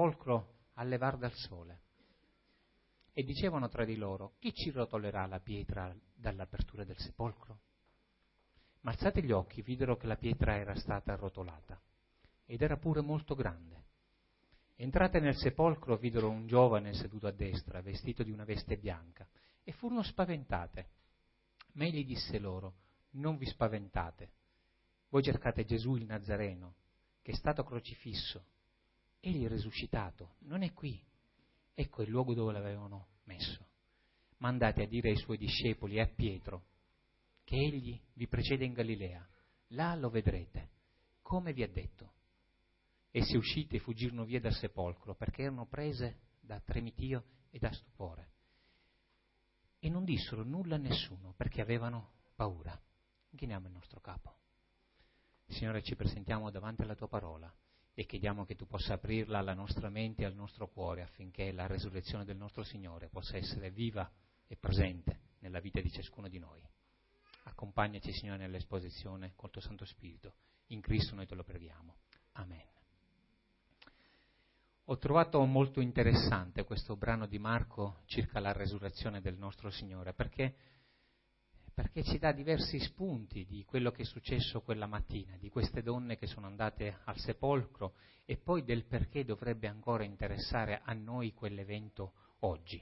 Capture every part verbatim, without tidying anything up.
sepolcro al levar del sole. E dicevano tra di loro: chi ci rotolerà la pietra dall'apertura del sepolcro? Ma alzati gli occhi videro che la pietra era stata arrotolata, ed era pure molto grande. Entrate nel sepolcro videro un giovane seduto a destra, vestito di una veste bianca, e furono spaventate. Ma egli disse loro: non vi spaventate, voi cercate Gesù il Nazareno, che è stato crocifisso. Egli è risuscitato, non è qui. Ecco il luogo dove l'avevano messo. Ma andate a dire ai suoi discepoli e a Pietro che egli vi precede in Galilea. Là lo vedrete, come vi ha detto. Essi usciti e fuggirono via dal sepolcro, perché erano prese da tremitio e da stupore. E non dissero nulla a nessuno, perché avevano paura. Inchiniamo il nostro capo. Signore, ci presentiamo davanti alla tua parola e chiediamo che tu possa aprirla alla nostra mente e al nostro cuore, affinché la resurrezione del nostro Signore possa essere viva e presente nella vita di ciascuno di noi. Accompagnaci, Signore, nell'esposizione col tuo Santo Spirito. In Cristo noi te lo preghiamo. Amen. Ho trovato molto interessante questo brano di Marco circa la resurrezione del nostro Signore, perché, perché ci dà diversi spunti di quello che è successo quella mattina, di queste donne che sono andate al sepolcro e poi del perché dovrebbe ancora interessare a noi quell'evento oggi.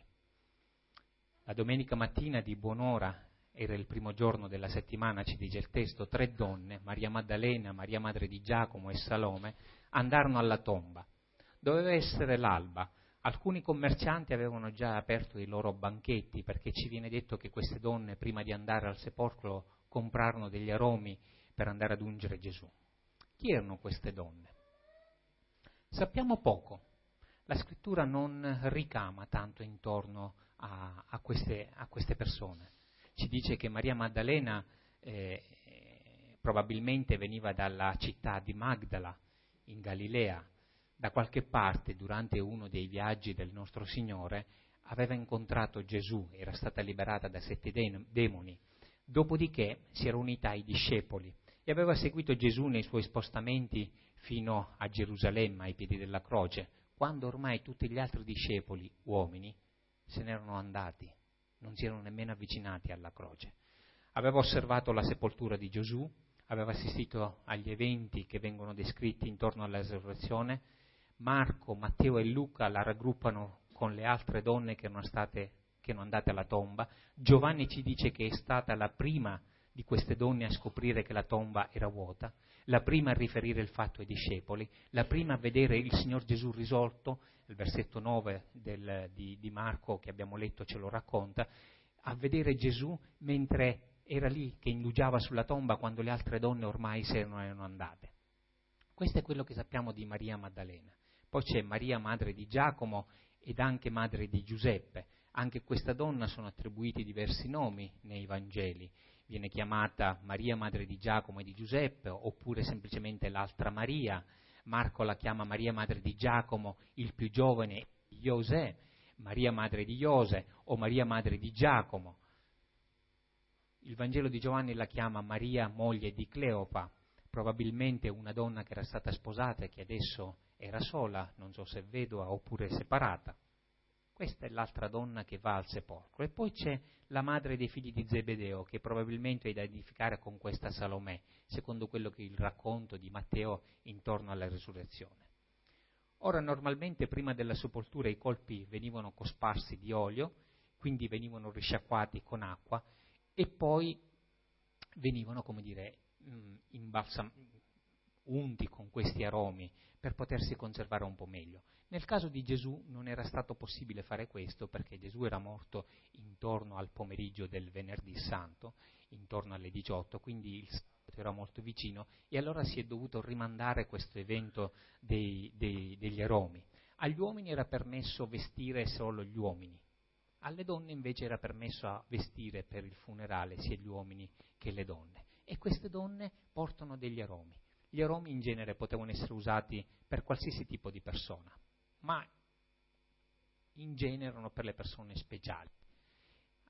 La domenica mattina di buon'ora, era il primo giorno della settimana, ci dice il testo, tre donne, Maria Maddalena, Maria madre di Giacomo e Salome, andarono alla tomba. Doveva essere l'alba. Alcuni commercianti avevano già aperto i loro banchetti, perché ci viene detto che queste donne, prima di andare al sepolcro, comprarono degli aromi per andare ad ungere Gesù. Chi erano queste donne? Sappiamo poco. La scrittura non ricama tanto intorno a, a, queste, a queste persone. Ci dice che Maria Maddalena eh, probabilmente veniva dalla città di Magdala, in Galilea. Da qualche parte, durante uno dei viaggi del nostro Signore, aveva incontrato Gesù, era stata liberata da sette demoni. Dopodiché si era unita ai discepoli e aveva seguito Gesù nei suoi spostamenti fino a Gerusalemme, ai piedi della croce, quando ormai tutti gli altri discepoli, uomini, se n'erano andati, non si erano nemmeno avvicinati alla croce. Aveva osservato la sepoltura di Gesù, aveva assistito agli eventi che vengono descritti intorno alla resurrezione. Marco, Matteo e Luca la raggruppano con le altre donne che erano state, che erano andate alla tomba. Giovanni ci dice che è stata la prima di queste donne a scoprire che la tomba era vuota, la prima a riferire il fatto ai discepoli, la prima a vedere il Signor Gesù risorto. Il versetto nove del, di, di Marco che abbiamo letto ce lo racconta, a vedere Gesù mentre era lì che indugiava sulla tomba quando le altre donne ormai se ne erano andate. Questo è quello che sappiamo di Maria Maddalena. Poi c'è Maria madre di Giacomo ed anche madre di Giuseppe. Anche questa donna sono attribuiti diversi nomi nei Vangeli. Viene chiamata Maria madre di Giacomo e di Giuseppe, oppure semplicemente l'altra Maria. Marco la chiama Maria madre di Giacomo, il più giovane, Iosè, Maria madre di Iose o Maria madre di Giacomo. Il Vangelo di Giovanni la chiama Maria moglie di Cleopa, probabilmente una donna che era stata sposata e che adesso era sola, non so se vedova oppure separata. Questa è l'altra donna che va al sepolcro. E poi c'è la madre dei figli di Zebedeo, che probabilmente è da identificare con questa Salomè, secondo quello che è il racconto di Matteo intorno alla risurrezione. Ora, normalmente prima della sepoltura i colpi venivano cosparsi di olio, quindi venivano risciacquati con acqua e poi venivano, come dire, imbalsamati, unti con questi aromi per potersi conservare un po' meglio. Nel caso di Gesù non era stato possibile fare questo perché Gesù era morto intorno al pomeriggio del venerdì santo, intorno alle diciotto, quindi il sabato era molto vicino e allora si è dovuto rimandare questo evento dei, dei, degli aromi. Agli uomini era permesso vestire solo gli uomini, alle donne invece era permesso vestire per il funerale sia gli uomini che le donne. E queste donne portano degli aromi. Gli aromi in genere potevano essere usati per qualsiasi tipo di persona, ma in genere erano per le persone speciali.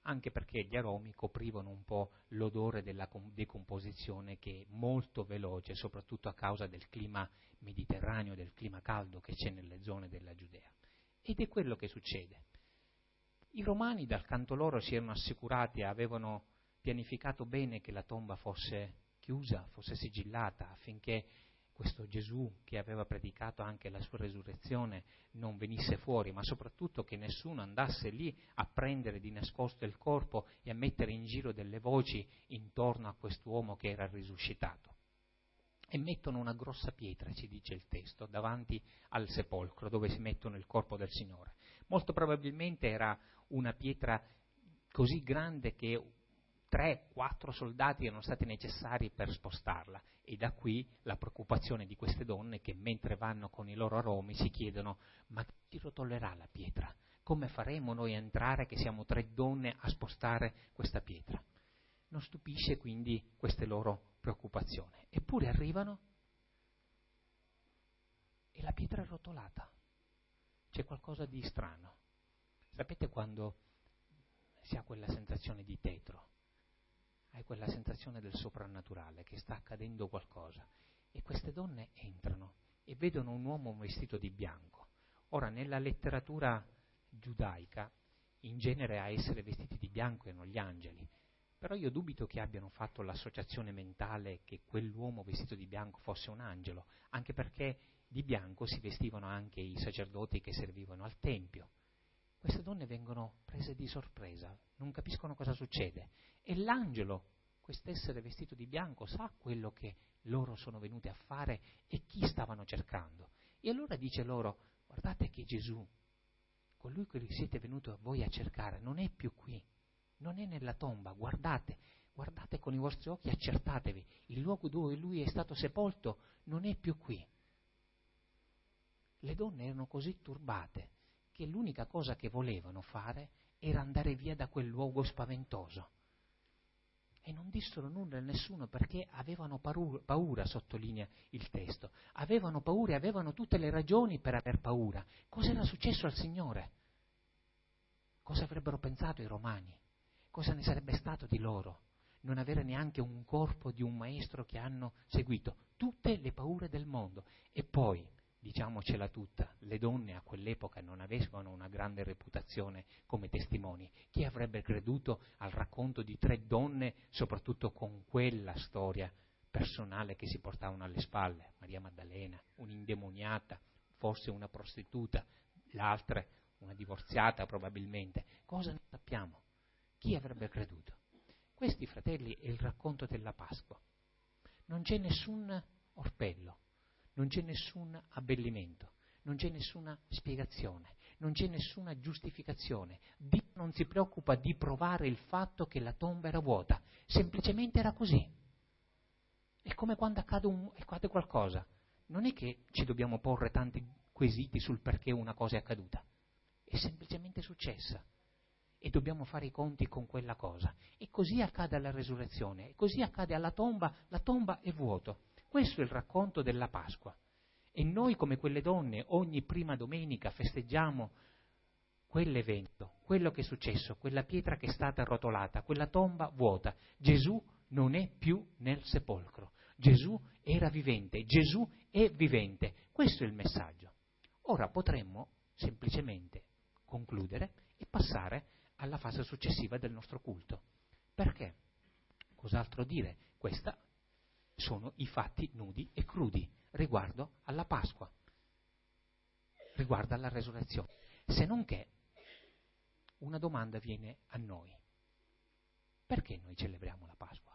anche perché gli aromi coprivano un po' l'odore della decomposizione che è molto veloce, soprattutto a causa del clima mediterraneo, del clima caldo che c'è nelle zone della Giudea. Ed è quello che succede. I romani dal canto loro si erano assicurati, avevano pianificato bene che la tomba fosse chiusa, fosse sigillata, affinché questo Gesù che aveva predicato anche la sua resurrezione non venisse fuori, ma soprattutto che nessuno andasse lì a prendere di nascosto il corpo e a mettere in giro delle voci intorno a quest'uomo che era risuscitato. E mettono una grossa pietra, ci dice il testo, davanti al sepolcro dove si mettono il corpo del Signore. Molto probabilmente era una pietra così grande che tre, quattro soldati erano stati necessari per spostarla, e da qui la preoccupazione di queste donne che mentre vanno con i loro aromi si chiedono: ma chi ci rotolerà la pietra? Come faremo noi a entrare che siamo tre donne a spostare questa pietra? Non stupisce quindi queste loro preoccupazioni. Eppure arrivano e la pietra è rotolata. C'è qualcosa di strano. Sapete quando si ha quella sensazione di tetro? Hai quella sensazione del soprannaturale, che sta accadendo qualcosa. E queste donne entrano e vedono un uomo vestito di bianco. Ora, nella letteratura giudaica, in genere a essere vestiti di bianco erano gli angeli, però io dubito che abbiano fatto l'associazione mentale che quell'uomo vestito di bianco fosse un angelo, anche perché di bianco si vestivano anche i sacerdoti che servivano al Tempio. Queste donne vengono prese di sorpresa, non capiscono cosa succede, e l'angelo, quest'essere vestito di bianco, sa quello che loro sono venute a fare e chi stavano cercando. E allora dice loro: guardate che Gesù, colui che siete venuti a voi a cercare, non è più qui, non è nella tomba, guardate, guardate con i vostri occhi, accertatevi, il luogo dove lui è stato sepolto non è più qui. Le donne erano così turbate che l'unica cosa che volevano fare era andare via da quel luogo spaventoso. E non dissero nulla a nessuno perché avevano paura, paura, sottolinea il testo. Avevano paura e avevano tutte le ragioni per aver paura. Cosa era successo al Signore? Cosa avrebbero pensato i romani? Cosa ne sarebbe stato di loro? Non avere neanche un corpo di un maestro che hanno seguito. Tutte le paure del mondo. E poi, diciamocela tutta, le donne a quell'epoca non avevano una grande reputazione come testimoni. Chi avrebbe creduto al racconto di tre donne, soprattutto con quella storia personale che si portavano alle spalle? Maria Maddalena, un'indemoniata, forse una prostituta, l'altra una divorziata probabilmente. Cosa ne sappiamo? Chi avrebbe creduto? Questi, fratelli, è il racconto della Pasqua. Non c'è nessun orpello. Non c'è nessun abbellimento, non c'è nessuna spiegazione, non c'è nessuna giustificazione. Dio non si preoccupa di provare il fatto che la tomba era vuota, semplicemente era così. È come quando accade, un, accade qualcosa. Non è che ci dobbiamo porre tanti quesiti sul perché una cosa è accaduta, è semplicemente successa e dobbiamo fare i conti con quella cosa. E così accade alla resurrezione, e così accade alla tomba, la tomba è vuota. Questo è il racconto della Pasqua. E noi, come quelle donne, ogni prima domenica festeggiamo quell'evento, quello che è successo, quella pietra che è stata arrotolata, quella tomba vuota. Gesù non è più nel sepolcro. Gesù era vivente. Gesù è vivente. Questo è il messaggio. Ora potremmo semplicemente concludere e passare alla fase successiva del nostro culto. Perché? Cos'altro dire? Questa sono i fatti nudi e crudi riguardo alla Pasqua, riguardo alla resurrezione. Se non che una domanda viene a noi: perché noi celebriamo la Pasqua?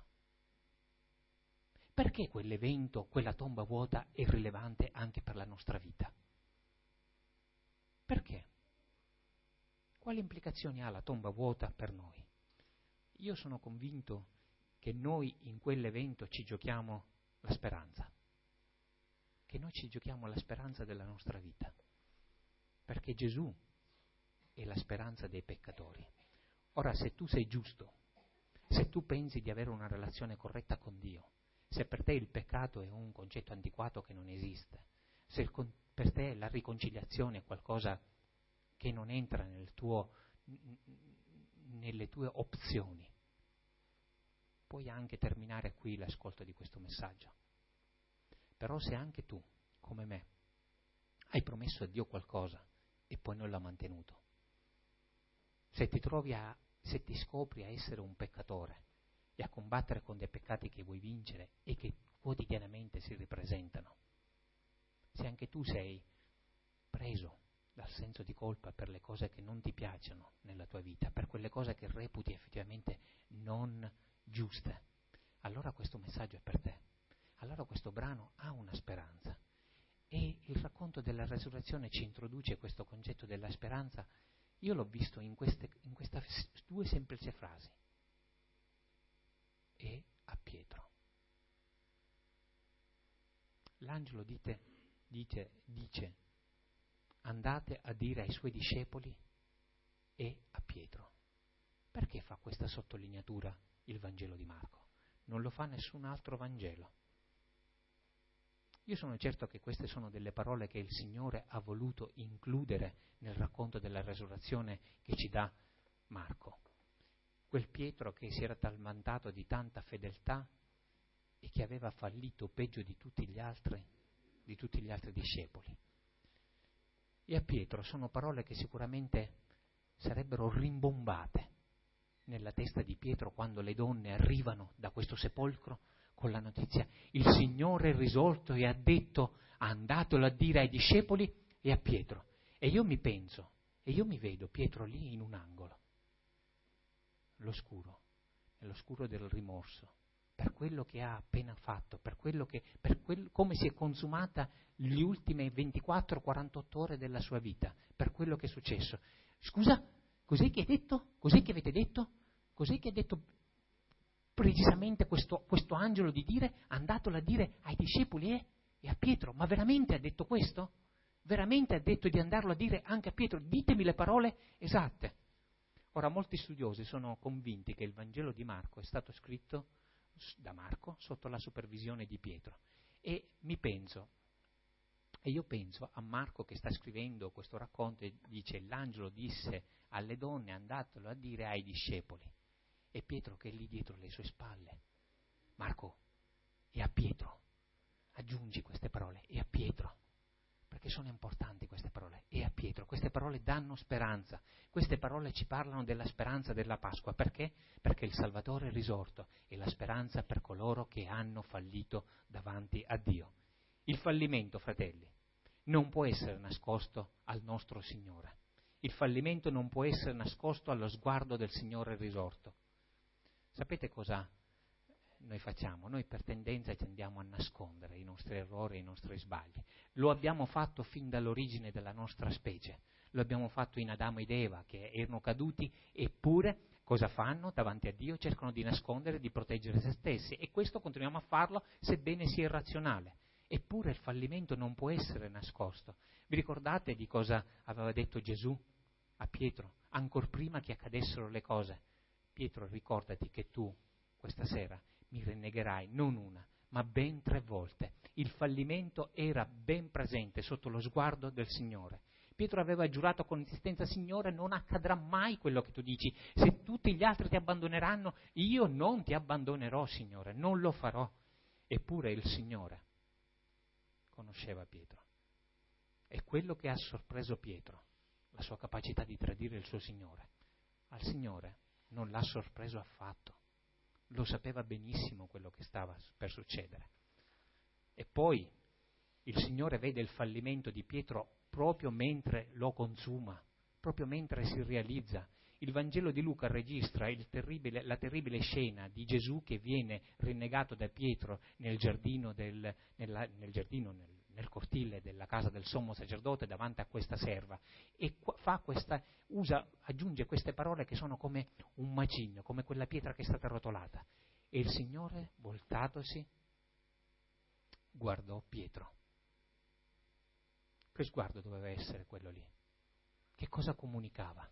Perché quell'evento, quella tomba vuota è rilevante anche per la nostra vita? Perché? Quali implicazioni ha la tomba vuota per noi? Io sono convinto che noi in quell'evento ci giochiamo la speranza, che noi ci giochiamo la speranza della nostra vita, perché Gesù è la speranza dei peccatori. Ora, se tu sei giusto, se tu pensi di avere una relazione corretta con Dio, se per te il peccato è un concetto antiquato che non esiste, se il, per te la riconciliazione è qualcosa che non entra nel tuo, nelle tue opzioni. Puoi anche terminare qui l'ascolto di questo messaggio. Però se anche tu, come me, hai promesso a Dio qualcosa e poi non l'ha mantenuto, se ti trovi a, se ti scopri a essere un peccatore e a combattere con dei peccati che vuoi vincere e che quotidianamente si ripresentano, se anche tu sei preso dal senso di colpa per le cose che non ti piacciono nella tua vita, per quelle cose che reputi effettivamente non giuste, allora questo messaggio è per te. Allora questo brano ha una speranza. E il racconto della resurrezione ci introduce questo concetto della speranza. Io l'ho visto in queste in queste due semplici frasi. E a Pietro. L'angelo dite, dite, dice, andate a dire ai suoi discepoli e a Pietro. Perché fa questa sottolineatura il Vangelo di Marco? Non lo fa nessun altro Vangelo. Io sono certo che queste sono delle parole che il Signore ha voluto includere nel racconto della resurrezione che ci dà Marco. Quel Pietro che si era talmantato di tanta fedeltà e che aveva fallito peggio di tutti gli altri, di tutti gli altri discepoli. E a Pietro sono parole che sicuramente sarebbero rimbombate nella testa di Pietro quando le donne arrivano da questo sepolcro con la notizia: il Signore è risorto e ha detto, andatelo a dire ai discepoli e a Pietro. E io mi penso, e io mi vedo Pietro lì in un angolo, l'oscuro, nell'oscuro del rimorso, per quello che ha appena fatto, per quello che, per quel, come si è consumata le ultime ventiquattro quarantotto ore della sua vita, per quello che è successo. Scusa, cos'è che hai detto? Cos'è che avete detto? Cos'è che ha detto precisamente questo, questo angelo di dire, andatelo a dire ai discepoli e, e a Pietro? Ma veramente ha detto questo? Veramente ha detto di andarlo a dire anche a Pietro? Ditemi le parole esatte. Ora, molti studiosi sono convinti che il Vangelo di Marco è stato scritto da Marco sotto la supervisione di Pietro. E mi penso, e io penso a Marco che sta scrivendo questo racconto e dice: l'angelo disse alle donne, andatelo a dire ai discepoli. E Pietro che è lì dietro le sue spalle. Marco, e a Pietro, aggiungi queste parole, e a Pietro, perché sono importanti queste parole, e a Pietro. Queste parole danno speranza, queste parole ci parlano della speranza della Pasqua. Perché? Perché il Salvatore è risorto e la speranza per coloro che hanno fallito davanti a Dio. Il fallimento, fratelli, non può essere nascosto al nostro Signore. Il fallimento non può essere nascosto allo sguardo del Signore risorto. Sapete cosa noi facciamo? Noi per tendenza tendiamo a nascondere i nostri errori e i nostri sbagli. Lo abbiamo fatto fin dall'origine della nostra specie. Lo abbiamo fatto in Adamo ed Eva, che erano caduti, eppure cosa fanno davanti a Dio? Cercano di nascondere, di proteggere se stessi. E questo continuiamo a farlo sebbene sia irrazionale. Eppure il fallimento non può essere nascosto. Vi ricordate di cosa aveva detto Gesù a Pietro, ancor prima che accadessero le cose? Pietro, ricordati che tu, questa sera, mi rinnegherai non una, ma ben tre volte. Il fallimento era ben presente sotto lo sguardo del Signore. Pietro aveva giurato con insistenza: Signore, non accadrà mai quello che tu dici. Se tutti gli altri ti abbandoneranno, io non ti abbandonerò, Signore, non lo farò. Eppure il Signore conosceva Pietro. E quello che ha sorpreso Pietro, la sua capacità di tradire il suo Signore, al Signore non l'ha sorpreso affatto. Lo sapeva benissimo quello che stava per succedere. E poi il Signore vede il fallimento di Pietro proprio mentre lo consuma, proprio mentre si realizza. Il Vangelo di Luca registra il terribile, la terribile scena di Gesù che viene rinnegato da Pietro nel giardino, del, nella, nel, giardino nel, nel cortile della casa del sommo sacerdote davanti a questa serva, e fa questa, usa, aggiunge queste parole che sono come un macigno, come quella pietra che è stata rotolata. E il Signore, voltatosi, guardò Pietro. Che sguardo doveva essere quello lì? Che cosa comunicava?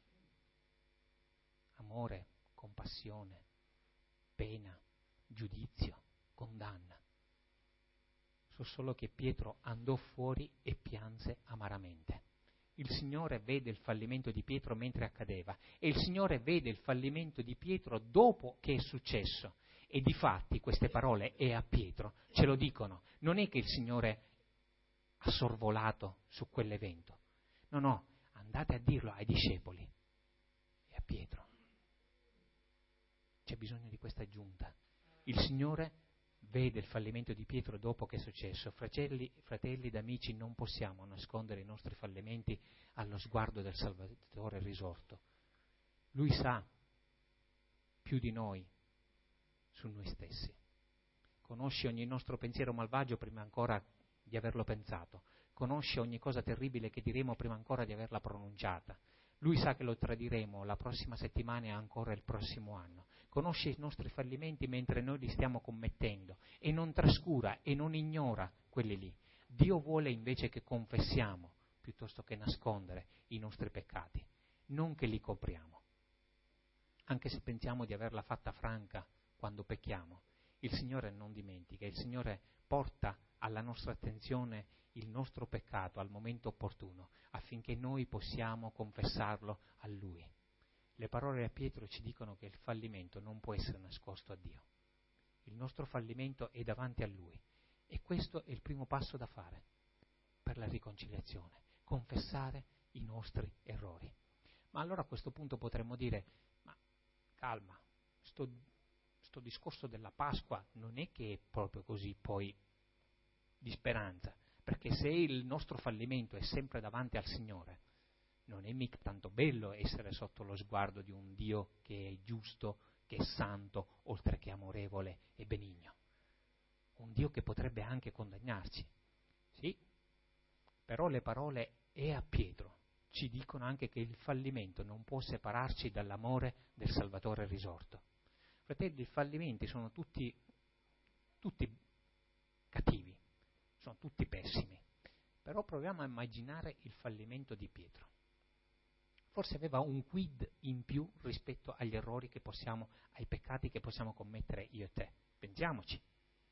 Amore, compassione, pena, giudizio, condanna. So solo che Pietro andò fuori e pianse amaramente. Il Signore vede il fallimento di Pietro mentre accadeva e il Signore vede il fallimento di Pietro dopo che è successo. E difatti queste parole e a Pietro ce lo dicono. Non è che il Signore ha sorvolato su quell'evento. No, no, andate a dirlo ai discepoli e a Pietro. C'è bisogno di questa aggiunta. Il Signore vede il fallimento di Pietro dopo che è successo. Fratelli, fratelli ed amici, non possiamo nascondere i nostri fallimenti allo sguardo del Salvatore risorto. Lui sa più di noi su noi stessi. Conosce ogni nostro pensiero malvagio prima ancora di averlo pensato. Conosce ogni cosa terribile che diremo prima ancora di averla pronunciata. Lui sa che lo tradiremo la prossima settimana e ancora il prossimo anno. Conosce i nostri fallimenti mentre noi li stiamo commettendo e non trascura e non ignora quelli lì. Dio vuole invece che confessiamo piuttosto che nascondere i nostri peccati, non che li copriamo. Anche se pensiamo di averla fatta franca quando pecchiamo, il Signore non dimentica, il Signore porta alla nostra attenzione il nostro peccato al momento opportuno, affinché noi possiamo confessarlo a Lui. Le parole a Pietro ci dicono che il fallimento non può essere nascosto a Dio. Il nostro fallimento è davanti a Lui e questo è il primo passo da fare per la riconciliazione, confessare i nostri errori. Ma allora a questo punto potremmo dire, ma calma, sto, sto discorso della Pasqua non è che è proprio così poi di speranza, perché se il nostro fallimento è sempre davanti al Signore, non è mica tanto bello essere sotto lo sguardo di un Dio che è giusto, che è santo, oltre che amorevole e benigno. Un Dio che potrebbe anche condannarci. Sì, però le parole e a Pietro ci dicono anche che il fallimento non può separarci dall'amore del Salvatore risorto. Fratelli, i fallimenti sono tutti, tutti cattivi, sono tutti pessimi. Però proviamo a immaginare il fallimento di Pietro. Forse aveva un quid in più rispetto agli errori che possiamo, ai peccati che possiamo commettere io e te. Pensiamoci.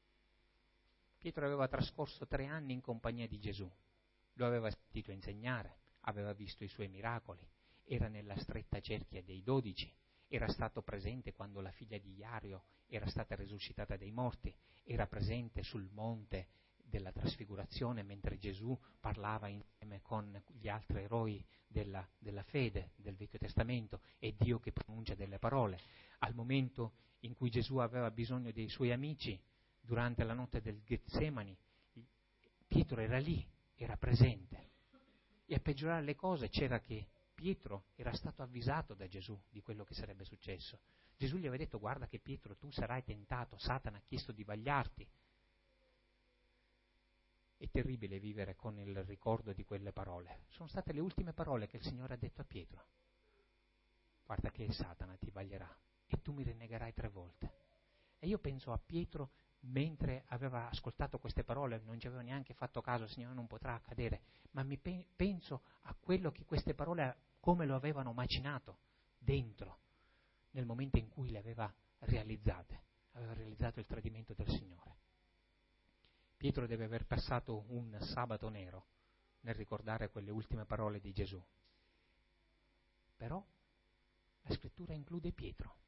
Pietro aveva trascorso tre anni in compagnia di Gesù, lo aveva sentito insegnare, aveva visto i suoi miracoli, era nella stretta cerchia dei dodici, era stato presente quando la figlia di Iario era stata risuscitata dai morti, era presente sul monte della trasfigurazione mentre Gesù parlava insieme con gli altri eroi della, della fede del Vecchio Testamento, è Dio che pronuncia delle parole. Al momento in cui Gesù aveva bisogno dei suoi amici, durante la notte del Getsemani, Pietro era lì, era presente. E a peggiorare le cose c'era che Pietro era stato avvisato da Gesù di quello che sarebbe successo. Gesù gli aveva detto: guarda che Pietro, tu sarai tentato, Satana ha chiesto di vagliarti. È terribile vivere con il ricordo di quelle parole. Sono state le ultime parole che il Signore ha detto a Pietro. Guarda che Satana ti vaglierà e tu mi rinnegherai tre volte. E io penso a Pietro mentre aveva ascoltato queste parole, non ci aveva neanche fatto caso, Signore, non potrà accadere, ma mi pe- penso a quello che queste parole, come lo avevano macinato dentro, nel momento in cui le aveva realizzate, aveva realizzato il tradimento del Signore. Pietro deve aver passato un sabato nero nel ricordare quelle ultime parole di Gesù. Però la scrittura include Pietro.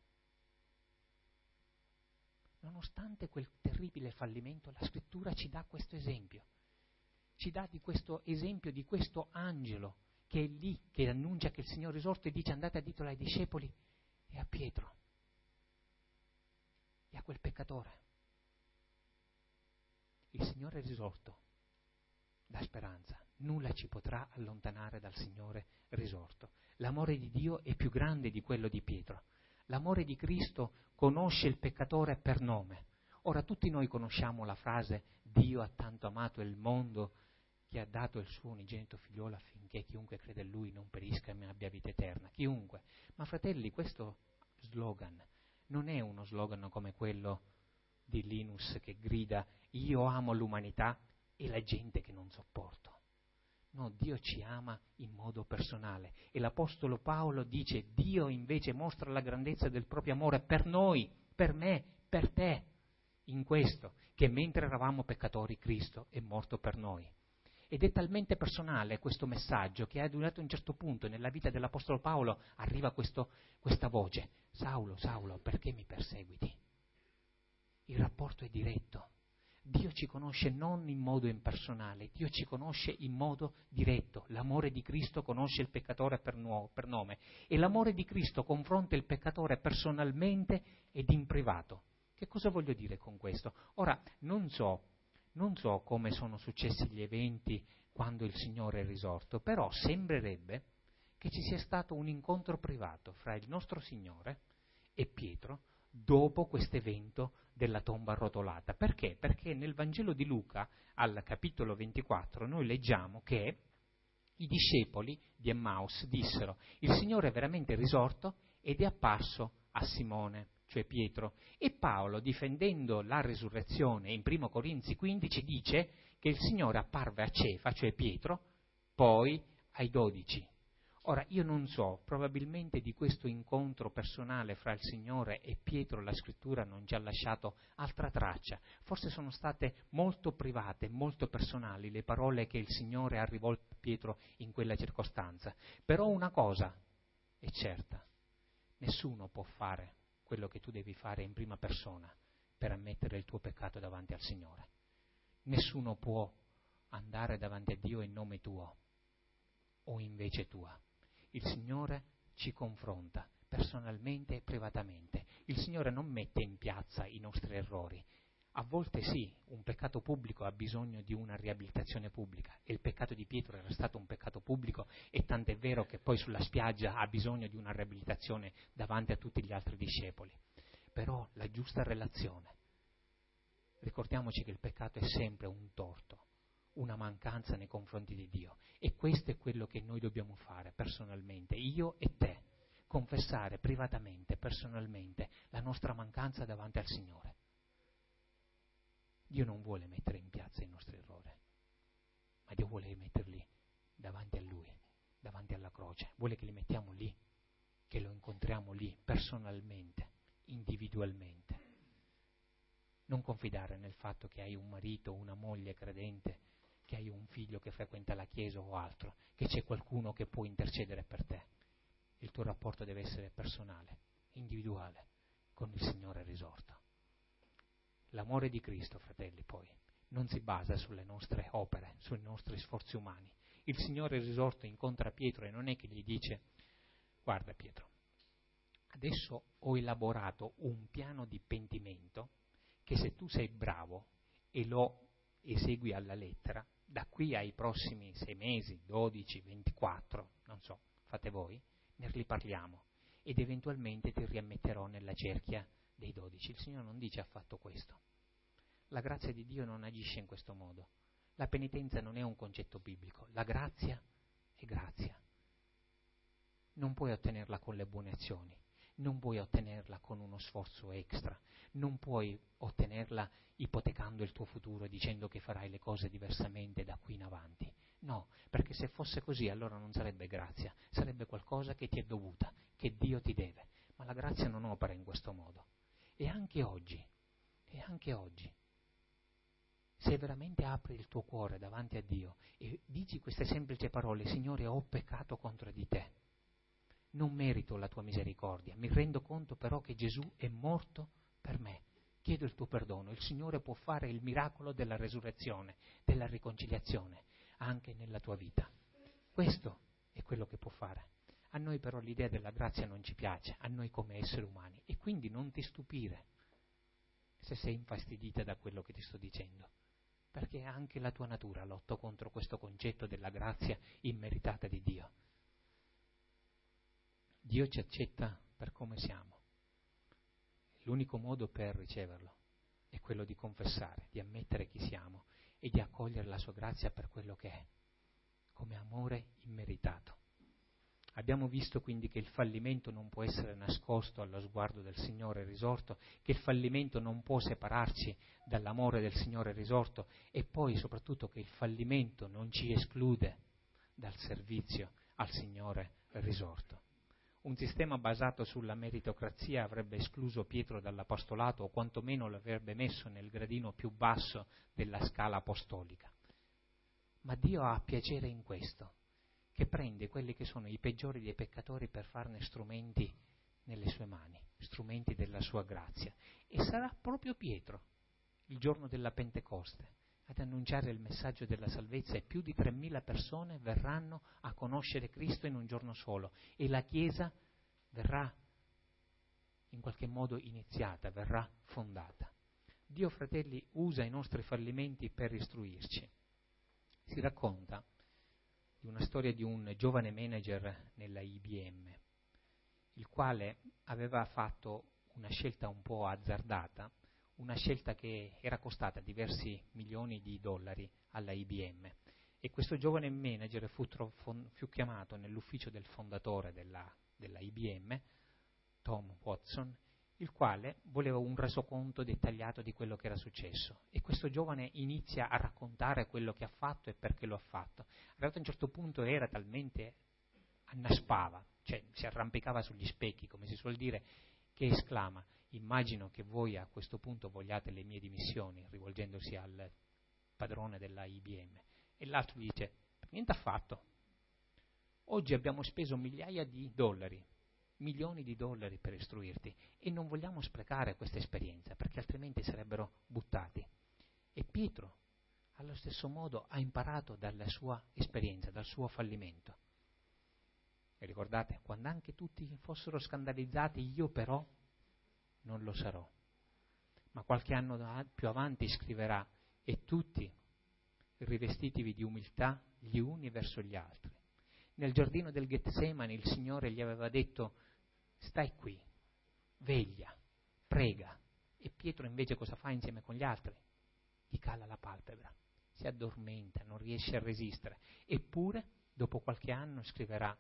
Nonostante quel terribile fallimento, la scrittura ci dà questo esempio. Ci dà di questo esempio di questo angelo che è lì, che annuncia che il Signore è risorto e dice: andate a dirlo ai discepoli e a Pietro e a quel peccatore. Il Signore è risorto, dà speranza, nulla ci potrà allontanare dal Signore risorto. L'amore di Dio è più grande di quello di Pietro. L'amore di Cristo conosce il peccatore per nome. Ora tutti noi conosciamo la frase: Dio ha tanto amato il mondo che ha dato il suo unigenito figliolo affinché chiunque crede in Lui non perisca ma abbia vita eterna. Chiunque. Ma fratelli, questo slogan non è uno slogan come quello di Linus che grida: io amo l'umanità e la gente che non sopporto. No, Dio ci ama in modo personale e l'Apostolo Paolo dice: Dio invece mostra la grandezza del proprio amore per noi, per me, per te, in questo, che mentre eravamo peccatori Cristo è morto per noi. Ed è talmente personale questo messaggio che ad un certo punto nella vita dell'Apostolo Paolo arriva questo, questa voce: Saulo, Saulo, perché mi perseguiti? Il rapporto è diretto. Dio ci conosce non in modo impersonale, Dio ci conosce in modo diretto. L'amore di Cristo conosce il peccatore per, nuovo, per nome e l'amore di Cristo confronta il peccatore personalmente ed in privato. Che cosa voglio dire con questo? Ora, non so, non so come sono successi gli eventi quando il Signore è risorto, però sembrerebbe che ci sia stato un incontro privato fra il nostro Signore e Pietro dopo questo evento della tomba arrotolata. Perché? Perché nel Vangelo di Luca, al capitolo ventiquattro, noi leggiamo che i discepoli di Emmaus dissero: il Signore è veramente risorto ed è apparso a Simone, cioè Pietro. E Paolo, difendendo la risurrezione, in primo Corinzi quindici dice che il Signore apparve a Cefa, cioè Pietro, poi ai dodici. Ora, io non so, probabilmente di questo incontro personale fra il Signore e Pietro la Scrittura non ci ha lasciato altra traccia. Forse sono state molto private, molto personali le parole che il Signore ha rivolto a Pietro in quella circostanza. Però una cosa è certa: nessuno può fare quello che tu devi fare in prima persona per ammettere il tuo peccato davanti al Signore. Nessuno può andare davanti a Dio in nome tuo o invece tua. Il Signore ci confronta personalmente e privatamente. Il Signore non mette in piazza i nostri errori. A volte sì, un peccato pubblico ha bisogno di una riabilitazione pubblica, e il peccato di Pietro era stato un peccato pubblico, e tant'è vero che poi sulla spiaggia ha bisogno di una riabilitazione davanti a tutti gli altri discepoli. Però la giusta relazione, ricordiamoci che il peccato è sempre un torto, una mancanza nei confronti di Dio, e questo è quello che noi dobbiamo fare personalmente, io e te, confessare privatamente, personalmente, la nostra mancanza davanti al Signore. Dio non vuole mettere in piazza i nostri errori, ma Dio vuole metterli davanti a Lui, davanti alla croce, vuole che li mettiamo lì, che lo incontriamo lì, personalmente, individualmente. Non confidare nel fatto che hai un marito o una moglie credente, che hai un figlio che frequenta la chiesa o altro, che c'è qualcuno che può intercedere per te. Il tuo rapporto deve essere personale, individuale, con il Signore risorto. L'amore di Cristo, fratelli, poi, non si basa sulle nostre opere, sui nostri sforzi umani. Il Signore risorto incontra Pietro e non è che gli dice: guarda Pietro, adesso ho elaborato un piano di pentimento che se tu sei bravo e lo esegui alla lettera, da qui ai prossimi sei mesi, dodici, ventiquattro, non so, fate voi, ne riparliamo ed eventualmente ti riammetterò nella cerchia dei dodici. Il Signore non dice affatto questo. La grazia di Dio non agisce in questo modo. La penitenza non è un concetto biblico. La grazia è grazia. Non puoi ottenerla con le buone azioni, non puoi ottenerla con uno sforzo extra, non puoi ottenerla ipotecando il tuo futuro dicendo che farai le cose diversamente da qui in avanti. No, perché se fosse così allora non sarebbe grazia, sarebbe qualcosa che ti è dovuta, che Dio ti deve. Ma la grazia non opera in questo modo. E anche oggi, e anche oggi, se veramente apri il tuo cuore davanti a Dio e dici queste semplici parole: Signore, ho peccato contro di te, non merito la tua misericordia, mi rendo conto però che Gesù è morto per me, chiedo il tuo perdono. Il Signore può fare il miracolo della resurrezione, della riconciliazione anche nella tua vita. Questo è quello che può fare. A noi però l'idea della grazia non ci piace, a noi come esseri umani, e quindi non ti stupire se sei infastidita da quello che ti sto dicendo, perché anche la tua natura lotta contro questo concetto della grazia immeritata di Dio. Dio ci accetta per come siamo. L'unico modo per riceverlo è quello di confessare, di ammettere chi siamo e di accogliere la sua grazia per quello che è, come amore immeritato. Abbiamo visto quindi che il fallimento non può essere nascosto allo sguardo del Signore risorto, che il fallimento non può separarci dall'amore del Signore risorto, e poi soprattutto che il fallimento non ci esclude dal servizio al Signore risorto. Un sistema basato sulla meritocrazia avrebbe escluso Pietro dall'apostolato, o quantomeno l'avrebbe messo nel gradino più basso della scala apostolica. Ma Dio ha piacere in questo, che prende quelli che sono i peggiori dei peccatori per farne strumenti nelle sue mani, strumenti della sua grazia. E sarà proprio Pietro, il giorno della Pentecoste, ad annunciare il messaggio della salvezza, e più di tremila persone verranno a conoscere Cristo in un giorno solo, e la Chiesa verrà in qualche modo iniziata, verrà fondata. Dio, fratelli, usa i nostri fallimenti per istruirci. Si racconta di una storia di un giovane manager nella I B M, il quale aveva fatto una scelta un po' azzardata, una scelta che era costata diversi milioni di dollari alla I B M. E questo giovane manager fu, tro- fu chiamato nell'ufficio del fondatore della, della I B M, Tom Watson, il quale voleva un resoconto dettagliato di quello che era successo. E questo giovane inizia a raccontare quello che ha fatto e perché lo ha fatto. Arrivato a un certo punto era talmente, annaspava, cioè si arrampicava sugli specchi, come si suol dire, che esclama: immagino che voi a questo punto vogliate le mie dimissioni, rivolgendosi al padrone della I B M. E l'altro gli dice: niente affatto, oggi abbiamo speso migliaia di dollari, milioni di dollari per istruirti, e non vogliamo sprecare questa esperienza, perché altrimenti sarebbero buttati. E Pietro, allo stesso modo, ha imparato dalla sua esperienza, dal suo fallimento. E ricordate, quando anche tutti fossero scandalizzati, io però non lo sarò. Ma qualche anno più avanti scriverà: e tutti rivestitevi di umiltà gli uni verso gli altri. Nel giardino del Getsemani il Signore gli aveva detto: stai qui, veglia, prega. E Pietro invece cosa fa insieme con gli altri? Gli cala la palpebra, si addormenta, non riesce a resistere. Eppure, dopo qualche anno scriverà: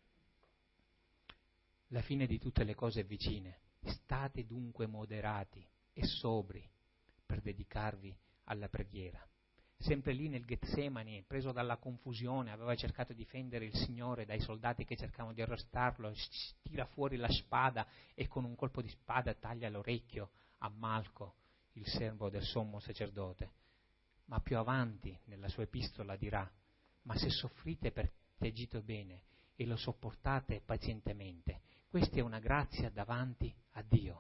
la fine di tutte le cose è vicine, state dunque moderati e sobri per dedicarvi alla preghiera. Sempre lì nel Getsemani, preso dalla confusione, aveva cercato di difendere il Signore dai soldati che cercavano di arrestarlo, tira fuori la spada e con un colpo di spada taglia l'orecchio a Malco, il servo del sommo sacerdote. Ma più avanti nella sua epistola dirà: ma se soffrite perché agite bene e lo sopportate pazientemente, questa è una grazia davanti a Dio.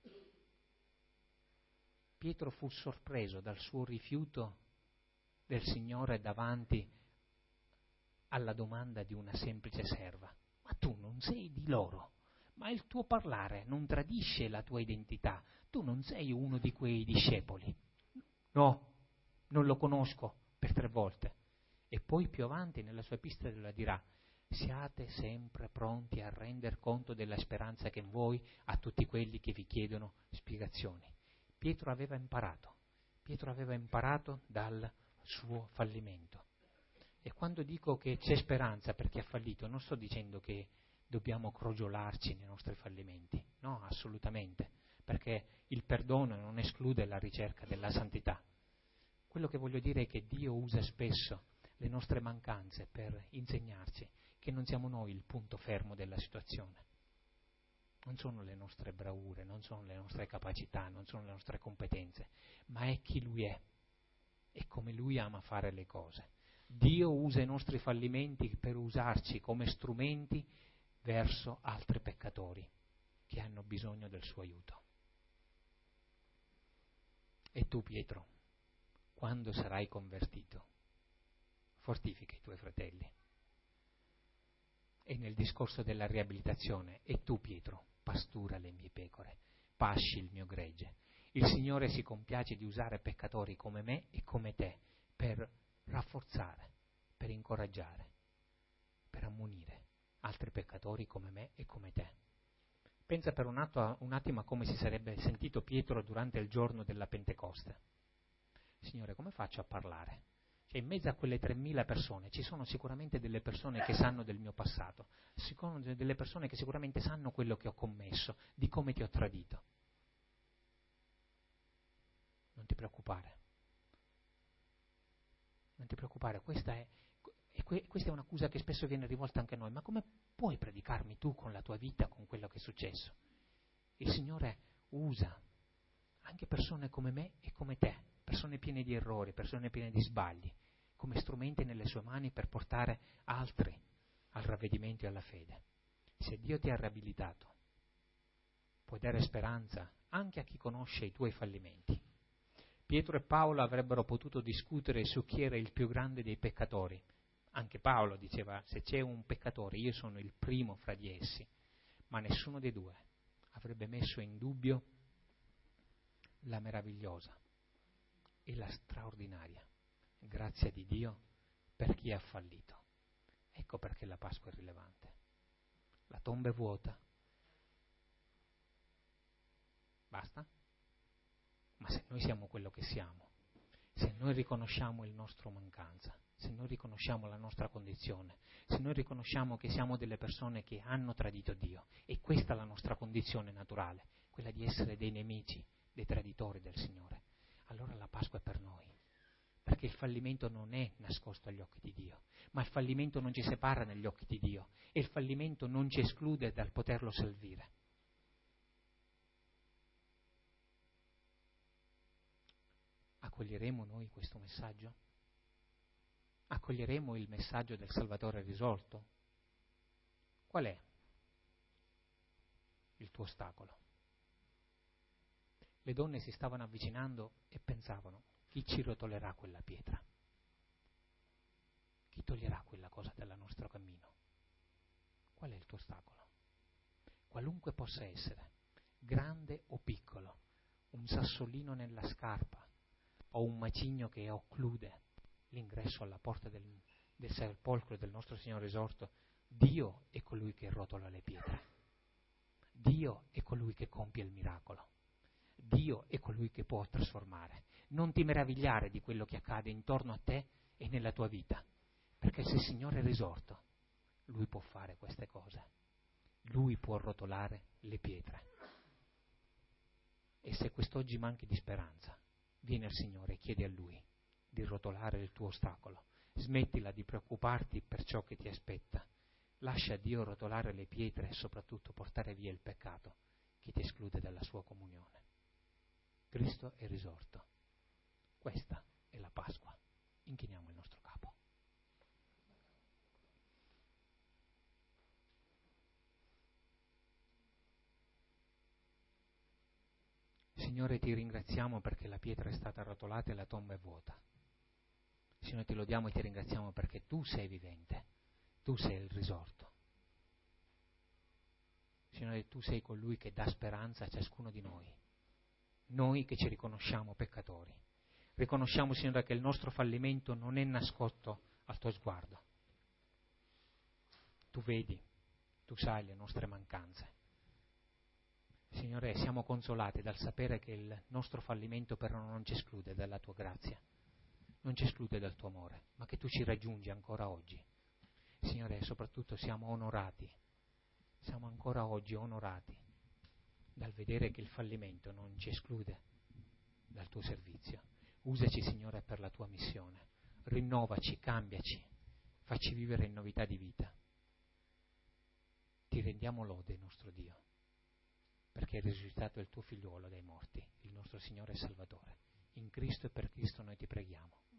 Pietro fu sorpreso dal suo rifiuto del Signore davanti alla domanda di una semplice serva: ma tu non sei di loro, ma il tuo parlare non tradisce la tua identità, tu non sei uno di quei discepoli. No, non lo conosco, per tre volte. E poi più avanti nella sua epistola dirà: siate sempre pronti a render conto della speranza che in voi a tutti quelli che vi chiedono spiegazioni. Pietro aveva imparato, Pietro aveva imparato dal suo fallimento. E quando dico che c'è speranza per chi ha fallito, non sto dicendo che dobbiamo crogiolarci nei nostri fallimenti, no, assolutamente, perché il perdono non esclude la ricerca della santità. Quello che voglio dire è che Dio usa spesso le nostre mancanze per insegnarci che non siamo noi il punto fermo della situazione. Non sono le nostre bravure, non sono le nostre capacità, non sono le nostre competenze, ma è chi Lui è e come Lui ama fare le cose. Dio usa i nostri fallimenti per usarci come strumenti verso altri peccatori che hanno bisogno del suo aiuto. E tu, Pietro, quando sarai convertito, fortifica i tuoi fratelli. E nel discorso della riabilitazione: e tu, Pietro, pastura le mie pecore, pasci il mio gregge. Il Signore si compiace di usare peccatori come me e come te per rafforzare, per incoraggiare, per ammonire altri peccatori come me e come te. Pensa per un, atto, un attimo a come si sarebbe sentito Pietro durante il giorno della Pentecoste. Signore, come faccio a parlare? Cioè, in mezzo a quelle tremila persone ci sono sicuramente delle persone che sanno del mio passato, delle persone che sicuramente sanno quello che ho commesso, di come ti ho tradito. Non ti preoccupare. Non ti preoccupare, questa è, e que, questa è un'accusa che spesso viene rivolta anche a noi. Ma come puoi predicarmi tu con la tua vita, con quello che è successo? Il Signore usa anche persone come me e come te, persone piene di errori, persone piene di sbagli, come strumenti nelle sue mani per portare altri al ravvedimento e alla fede. Se Dio ti ha riabilitato, puoi dare speranza anche a chi conosce i tuoi fallimenti. Pietro e Paolo avrebbero potuto discutere su chi era il più grande dei peccatori. Anche Paolo diceva: se c'è un peccatore io sono il primo fra di essi, ma nessuno dei due avrebbe messo in dubbio la meravigliosa e la straordinaria grazia di Dio per chi ha fallito. Ecco perché la Pasqua è rilevante. La tomba è vuota. Basta? Ma se noi siamo quello che siamo, se noi riconosciamo il nostro mancanza, se noi riconosciamo la nostra condizione, se noi riconosciamo che siamo delle persone che hanno tradito Dio, e questa è la nostra condizione naturale, quella di essere dei nemici, dei traditori del Signore, allora la Pasqua è per noi. Perché il fallimento non è nascosto agli occhi di Dio, ma il fallimento non ci separa negli occhi di Dio e il fallimento non ci esclude dal poterlo servire. Accoglieremo noi questo messaggio? Accoglieremo il messaggio del Salvatore risorto? Qual è il tuo ostacolo? Le donne si stavano avvicinando e pensavano: chi ci rotolerà quella pietra? Chi toglierà quella cosa dal nostro cammino? Qual è il tuo ostacolo? Qualunque possa essere, grande o piccolo, un sassolino nella scarpa o un macigno che occlude l'ingresso alla porta del, del sepolcro del nostro Signore risorto, Dio è colui che rotola le pietre. Dio è colui che compie il miracolo. Dio è colui che può trasformare. Non ti meravigliare di quello che accade intorno a te e nella tua vita, perché se il Signore è risorto, Lui può fare queste cose. Lui può rotolare le pietre. E se quest'oggi manchi di speranza, vieni al Signore e chiedi a Lui di rotolare il tuo ostacolo. Smettila di preoccuparti per ciò che ti aspetta. Lascia Dio rotolare le pietre e soprattutto portare via il peccato che ti esclude dalla sua comunione. Cristo è risorto. Questa è la Pasqua. Inchiniamo il nostro capo. Signore, ti ringraziamo perché la pietra è stata rotolata e la tomba è vuota. Signore, ti lodiamo e ti ringraziamo perché tu sei vivente, tu sei il risorto. Signore, tu sei colui che dà speranza a ciascuno di noi, noi che ci riconosciamo peccatori. Riconosciamo, Signore, che il nostro fallimento non è nascosto al tuo sguardo. Tu vedi, tu sai le nostre mancanze. Signore, siamo consolati dal sapere che il nostro fallimento però non ci esclude dalla tua grazia, non ci esclude dal tuo amore, ma che tu ci raggiungi ancora oggi. Signore, soprattutto siamo onorati, siamo ancora oggi onorati dal vedere che il fallimento non ci esclude dal tuo servizio. Usaci, Signore, per la tua missione, rinnovaci, cambiaci, facci vivere in novità di vita. Ti rendiamo lode, nostro Dio, perché è risuscitato il tuo figliuolo dai morti, il nostro Signore e Salvatore. In Cristo e per Cristo noi ti preghiamo.